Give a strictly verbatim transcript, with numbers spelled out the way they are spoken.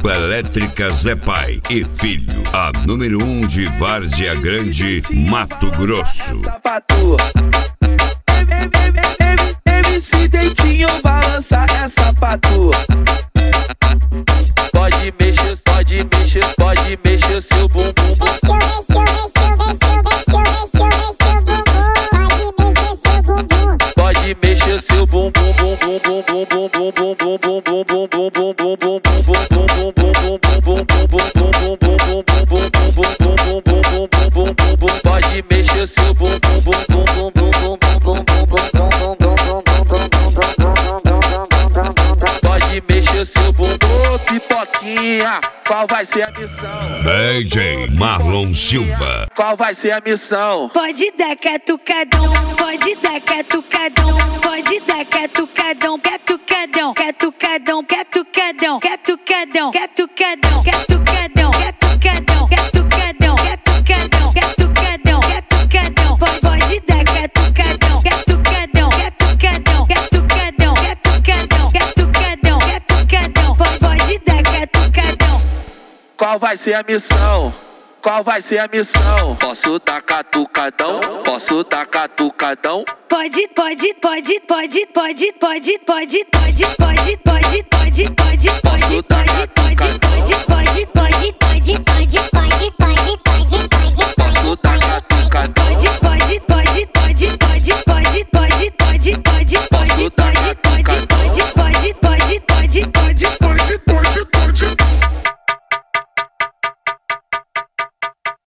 Elétrica Zé Pai e Filho, a número um de Várzea Grande, Mato Grosso. M C Dentinho balança essa patua. Pode mexer, pode mexer, pode mexer seu bumbum. Pode mexer seu bumbum, bumbum, bumbum, bumbum, bumbum, bumbum, bumbum, bumbum, bumbum, pode mexer seu bumbum, bumbum, bumbum, pode mexer seu bumbum, pipoquinha. Qual vai ser a missão? D J Marlon Silva. Qual vai ser a missão? Pode dar catucadão, pode dar catucadão, pode dar catucadão, catucadão, catucadão, catucadão, catucadão, catucadão, catucadão, catucadão, catucadão, catucadão, catucadão, catucadão, pode dar catucadão, catucadão, catucadão, catucadão, catucadão, catucadão, catucadão, pode dar catucadão. Qual vai ser a missão? Qual vai ser a missão? Posso dar catucadão? Posso dar catucadão? Pode, pode, pode, pode, pode, pode, pode, pode, pode, pode, pode, pode, Posso dar pode, pode, pode, pode, pode, pode, pode, pode, pode, pode.